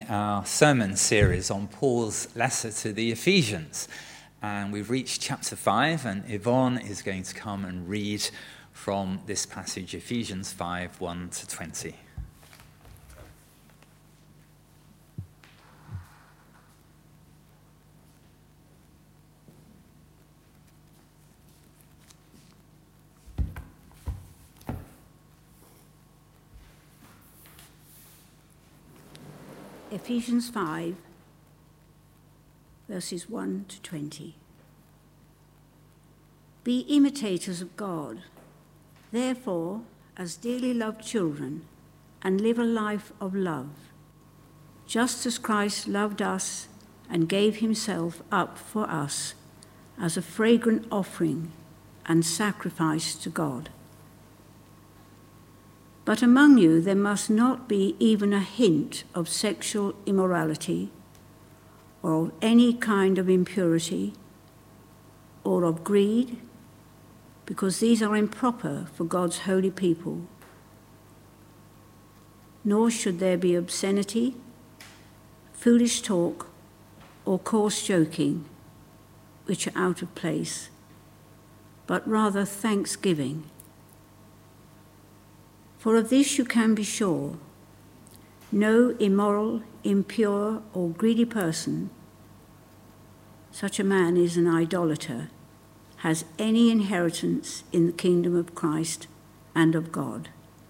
our sermon series on Paul's letter to the Ephesians. And we've reached chapter 5, and Yvonne is going to come and read from this passage, Ephesians 5, 1 to 20. Ephesians 5, verses 1 to 20. Be imitators of God, therefore, as dearly loved children, and live a life of love, just as Christ loved us and gave himself up for us as a fragrant offering and sacrifice to God. But among you there must not be even a hint of sexual immorality, or of any kind of impurity, or of greed, because these are improper for God's holy people. Nor should there be obscenity, foolish talk, or coarse joking, which are out of place, but rather thanksgiving. For of this you can be sure, no immoral, impure, or greedy person, such a man is an idolater, has any inheritance in the kingdom of Christ and of God.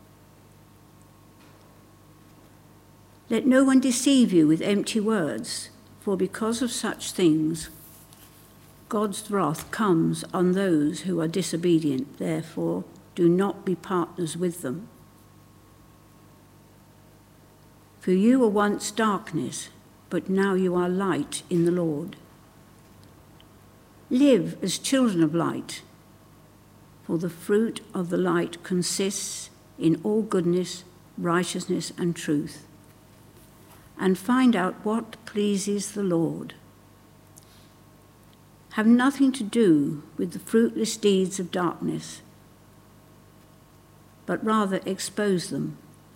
Let no one deceive you with empty words, for because of such things, God's wrath comes on those who are disobedient. Therefore, do not be partners with them. For you were once darkness, but now you are light in the Lord. Live as children of light, for the fruit of the light consists in all goodness, righteousness, and truth. And find out what pleases the Lord. Have nothing to do with the fruitless deeds of darkness, but rather expose them.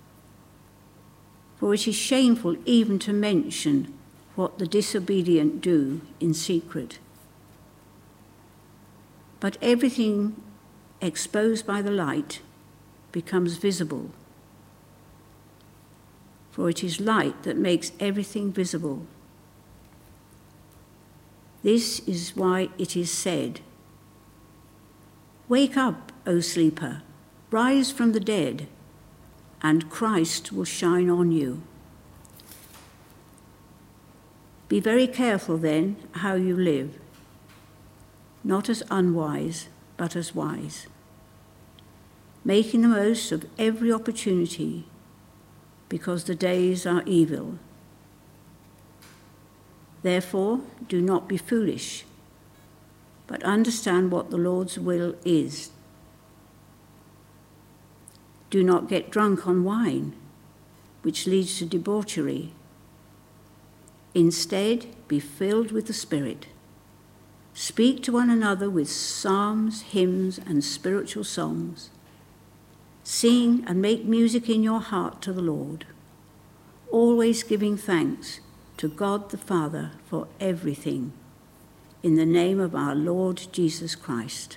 For it is shameful even to mention what the disobedient do in secret. But everything exposed by the light becomes visible. For it is light that makes everything visible. This is why it is said, "Wake up, O sleeper, rise from the dead, and Christ will shine on you." Be very careful then how you live, not as unwise, but as wise, making the most of every opportunity, because the days are evil. Therefore, do not be foolish, but understand what the Lord's will is. Do not get drunk on wine, which leads to debauchery. Instead, be filled with the Spirit. Speak to one another with psalms, hymns, and spiritual songs. Sing and make music in your heart to the Lord, always giving thanks to God the Father for everything, in the name of our Lord Jesus Christ.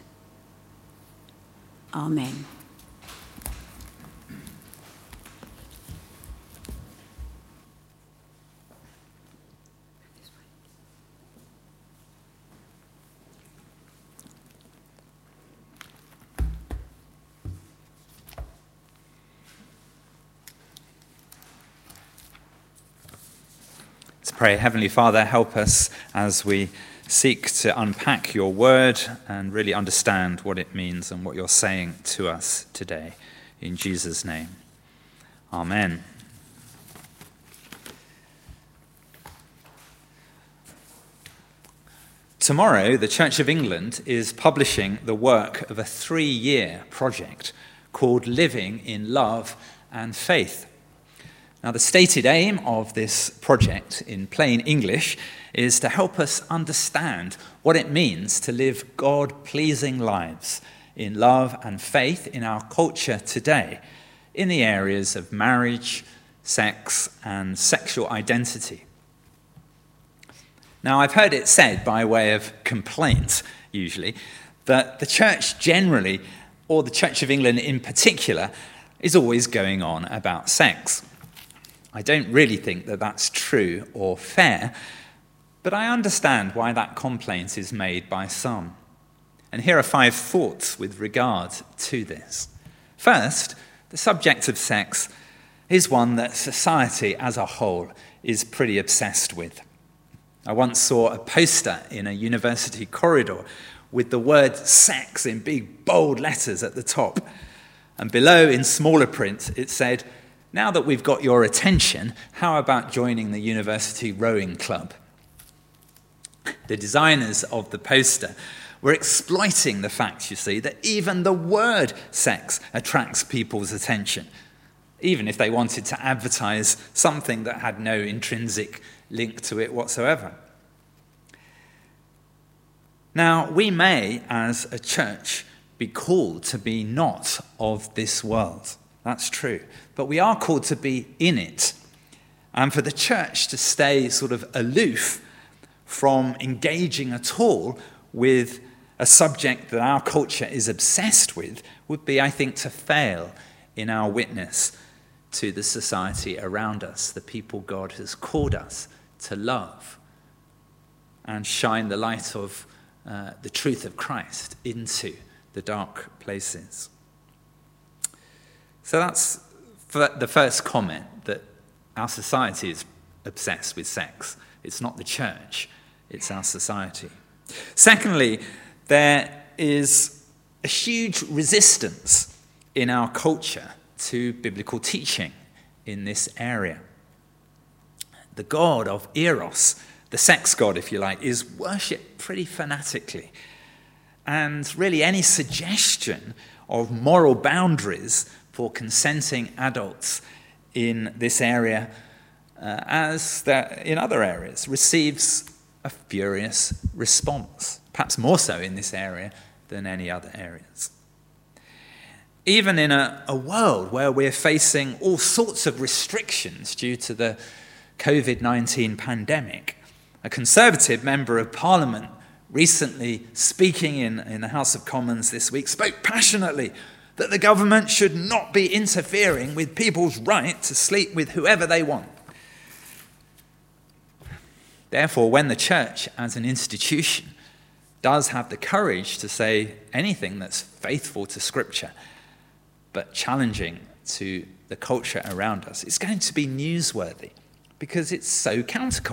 Amen. Pray, Heavenly Father, help us as we seek to unpack your word and really understand what it means and what you're saying to us today. In Jesus' name, amen. Tomorrow, the Church of England is publishing the work of a 3-year project called Living in Love and Faith. Now, the stated aim of this project, in plain English, is to help us understand what it means to live God-pleasing lives in love and faith in our culture today, in the areas of marriage, sex, and sexual identity. Now, I've heard it said by way of complaint, usually, that the church generally, or the Church of England in particular, is always going on about sex. I don't really think that that's true or fair, but I understand why that complaint is made by some. And here are 5 thoughts with regard to this. First, the subject of sex is one that society as a whole is pretty obsessed with. I once saw a poster in a university corridor with the word sex in big bold letters at the top. And below in smaller print it said, "Now that we've got your attention, how about joining the university rowing club?" The designers of the poster were exploiting the fact, you see, that even the word sex attracts people's attention, even if they wanted to advertise something that had no intrinsic link to it whatsoever. Now, we may, as a church, be called to be not of this world. That's true. But we are called to be in it. And for the church to stay sort of aloof from engaging at all with a subject that our culture is obsessed with would be, I think, to fail in our witness to the society around us, the people God has called us to love and shine the light of the truth of Christ into the dark places. So that's the first comment, that our society is obsessed with sex. It's not the church, it's our society. Secondly, there is a huge resistance in our culture to biblical teaching in this area. The god of Eros, the sex god, if you like, is worshipped pretty fanatically. And really any suggestion of moral boundaries for consenting adults in this area, as in other areas, receives a furious response, perhaps more so in this area than any other areas. Even in a world where we're facing all sorts of restrictions due to the COVID-19 pandemic, a Conservative member of Parliament recently speaking in the House of Commons this week spoke passionately that the government should not be interfering with people's right to sleep with whoever they want. Therefore, when the church as an institution does have the courage to say anything that's faithful to Scripture, but challenging to the culture around us, it's going to be newsworthy because it's so countercultural.